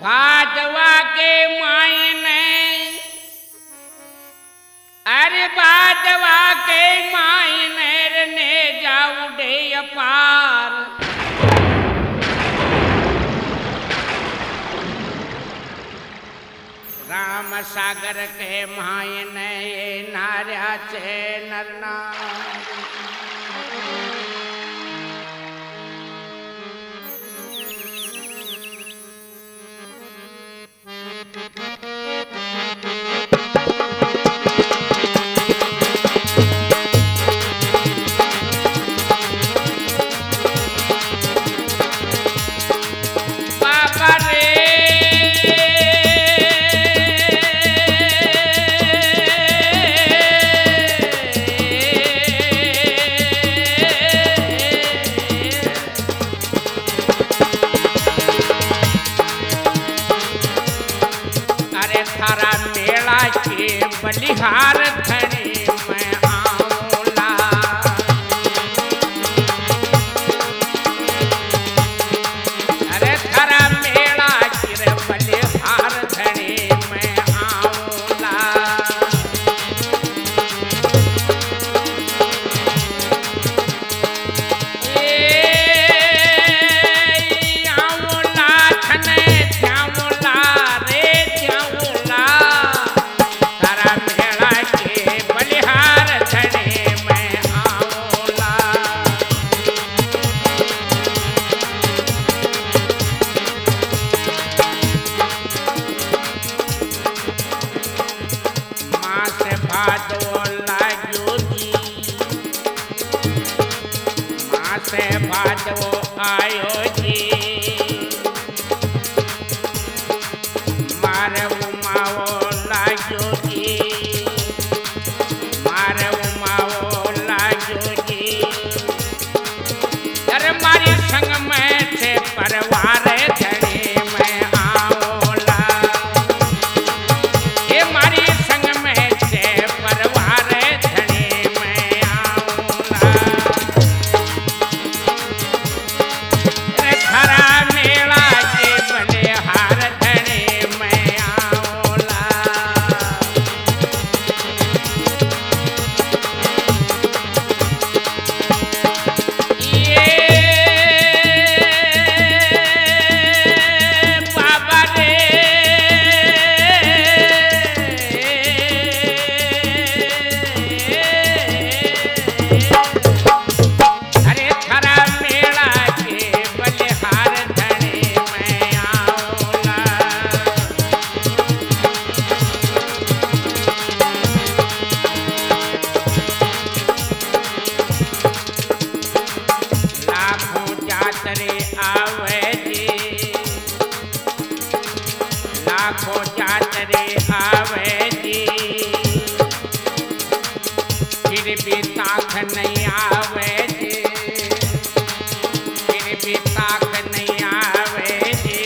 भादवा के मायने, अरे भादवा के मायने ने जाऊ डे अपार। राम सागर के मायने नार्या छे नरना। थारा मेला के बलिहार धनी मैं आऊला। अरे थारा मेला के बलिहार धनी मैं आऊला। आऊला धने श्यामला रे भादवो लाग्यो जी, माँ से भादवो आयो जी। मारे उमावो लाग्यो जी, मारे उमावो लाग्यो जी। अरे मारी संग में से परिवार धनी मैं आऊला। ये मारी संग में से परिवार धनी मैं आऊला। थारा मेला के बलिहार धनी मैं आऊला। ये बाबा रे, अरे थारा मेला के बलिहार धनी मैं आऊला। लाखों जातरे आवे जी, लाखों जातरे आवे जी। फिर भी ताक नहीं आवे जी, फिर भी ताक नहीं आवे जी।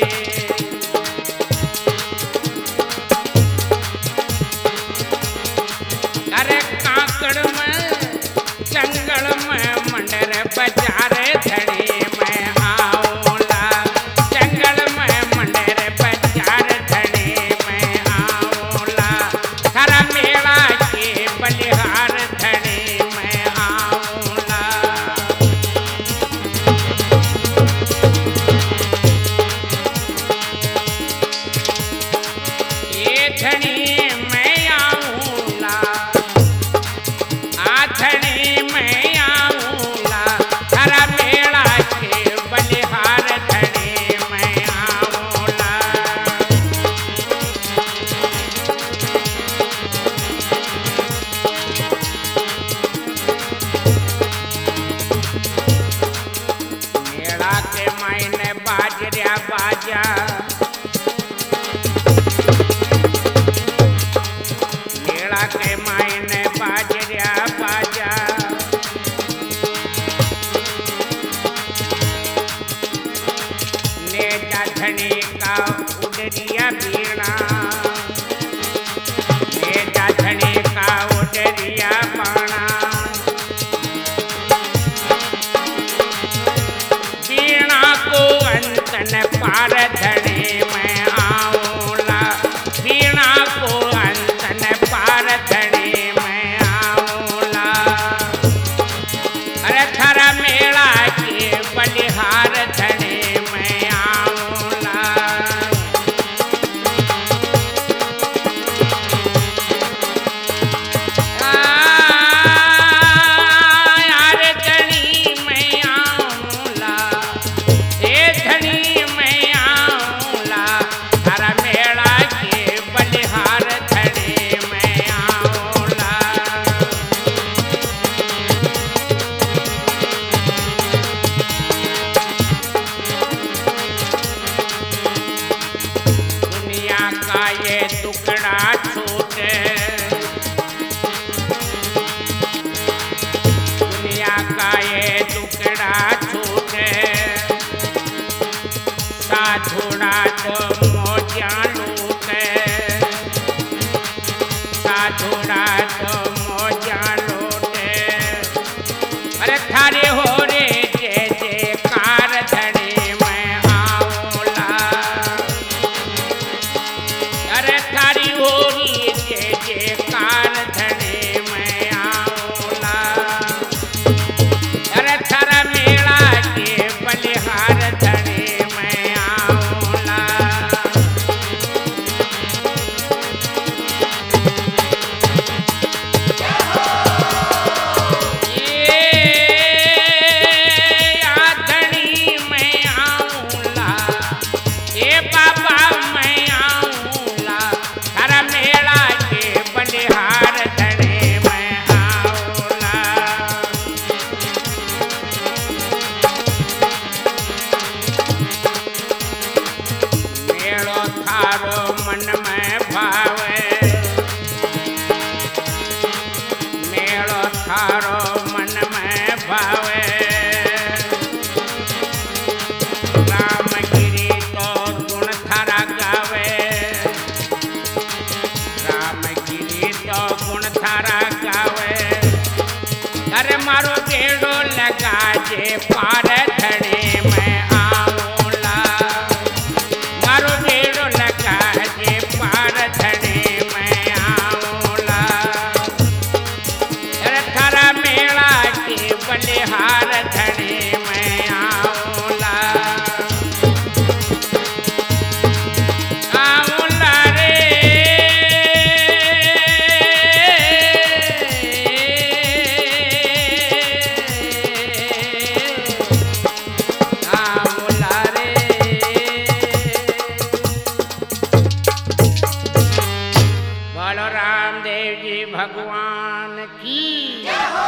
अरे काकड़ में जंगल में मंडर बाजार धनी मैं आऊला। जंगल में मंडर बाजार धनी मैं आऊला। थारा मेला के बलिहार धनी मैं आऊला। ये धनी मैं आऊला, आ धनी मैं आऊला। थारा मेला के बलिहार धनी मैं आऊला। मेला के मायने बाजरिया बाजा, मेला के मायने बाजरिया बाजा। नेजा धनी का उडरिया बीणा, नेजा धनी का उडरिया बाणा। बीणा को अंतन पार धनी मैं बलिहार धने मैं आऊंला। यार धनी मैं आऊंला, ए धनी मैं आऊंला, थारा मेला के बलिहार धने मैं आऊंला। दुनिया का ये टुकड़ा छूटे, दुनिया का ये टुकड़ा छूटे, साधुड़ा तो मौजा लूटे, साधुड़ा तो मौजा लूटे। अरे थारे हो रे जय जयकार धने मैं आऊंला। अरे थारी हो रे जय जयकार धने मैं आऊंला। अरे थारा मेला के बलिहार धने मैं आऊंला। धनी मैं आऊंला, ए बाबा मैं आऊंला, थारा मेला के बलिहार धने मैं आऊंला। मेलो थारो मन में भावे, मेलो थारो मन में भावे। रामगिरी तो गुण थारा गावे, रामगिरी तो गुण थारा गावे। अरे मारो बेड़ो लगा जे पार धने मैं आऊंला। मारो बेड़ो लगा जे पार धने मैं आऊंला। अरे थारा मेला के बलिहार धने मैं आऊंला। आऊंला रे आऊंला रे। बोलो रामदेव जी भगवान की।